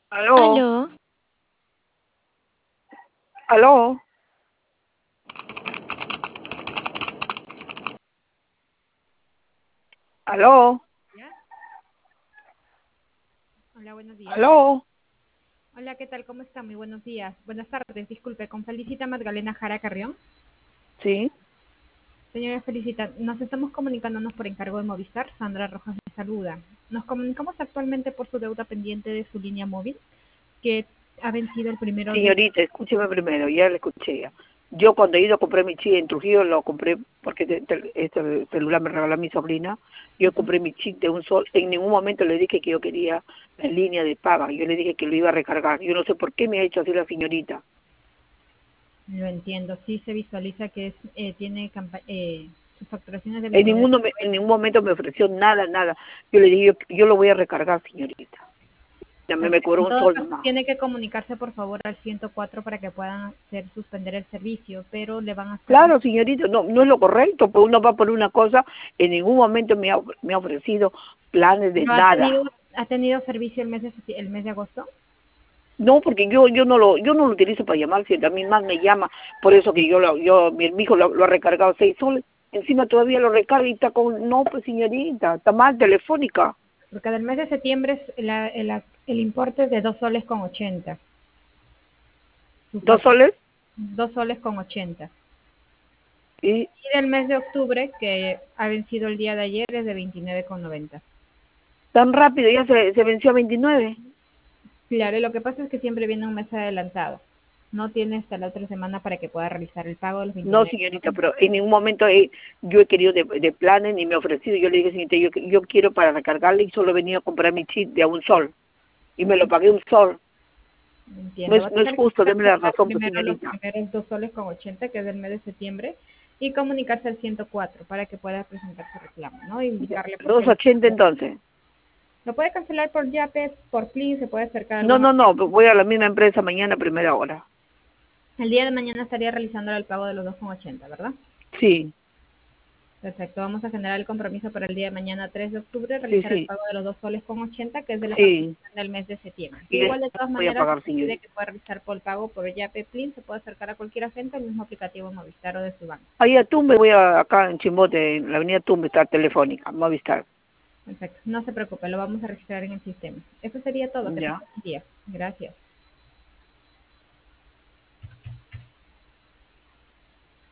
Aló, Aló, aló, aló, ¿Ya? Hola, buenos días. aló. Hola, ¿qué tal? ¿Cómo está? Muy buenos días. Buenas tardes, disculpe, con Felicita Magdalena Jara Carrión. Sí, Señora Felicita, nos estamos comunicándonos por encargo de Movistar. Sandra Rojas me saluda. Nos comunicamos actualmente por su deuda pendiente de su línea móvil, que ha vencido el primero de... señorita, escúcheme primero, ya le escuché ya. Yo cuando he ido a comprar mi chip en Trujillo, lo compré porque este celular me regaló mi sobrina. Yo compré mi chip de un sol. En ningún momento le dije que yo quería la línea de paga. Yo le dije que lo iba a recargar. Yo no sé por qué me ha hecho así la señorita. Lo entiendo, sí se visualiza que tiene sus facturaciones de 29. En ningún momento me ofreció nada, nada. Yo le dije, yo lo voy a recargar, señorita. Ya me Perfecto. cobró En un todo sol caso, nomás. tiene que comunicarse por favor al 104 para que puedan suspender el servicio, pero le van a hacer... Claro, señorita, no, no es lo correcto, pues uno va por una cosa, en ningún momento me ha ofrecido planes de ¿No nada. ha tenido servicio el mes de agosto? No, porque yo no lo utilizo para llamar, si a mí más me llama, por eso que mi hijo lo ha recargado 6 soles, encima todavía lo recarga y está con, no, pues señorita, está mal telefónica. Porque del mes de septiembre el importe es de 2 soles con 80. Su 2 soles, 2 soles con 80. y Y del mes de octubre, que ha vencido el día de ayer, es de 29 con 90. tan rápido, ya se venció a 29. Claro, y lo que pasa es que siempre viene un mes adelantado. No tiene hasta la otra semana para que pueda realizar el pago de los No, 29. señorita, pero en ningún momento yo he querido de planes ni me he ofrecido. Yo le dije, señorita, yo quiero para recargarle y solo he venido a comprar mi chip de a un sol. Y me lo pagué un sol. Entiendo. Va a No es tener que justo, déme la cancelar razón, pues, primero los señorita. primeros 2 soles con 80, que es del mes de septiembre, y comunicarse al 104 para que pueda presentar su reclamo, ¿no? Ya, Indicarle por qué dos lo... ochenta entonces. Lo puede cancelar por Yape, por Plin, se puede acercar a No, algún... no, no, pues voy a la misma empresa mañana a primera hora. El día de mañana estaría realizando el pago de los 2,80, ¿verdad? Sí, Perfecto, vamos a generar el compromiso para el día de mañana 3 de octubre, sí, realizar el sí, pago de los 2 soles con 80, que es de la sí. facturación del mes de septiembre. Y Igual de todas voy a maneras, si pagar, se pide señorita. que pueda realizar por el pago por Yape Plin, se puede acercar a cualquier agente, el mismo aplicativo Movistar o de su banco. Ahí a Tumbe, acá en Chimbote, en la avenida Tumbe, está Telefónica, Movistar. Perfecto, no se preocupe, lo vamos a registrar en el sistema. Eso sería todo, que tenga Ya. un día. Gracias.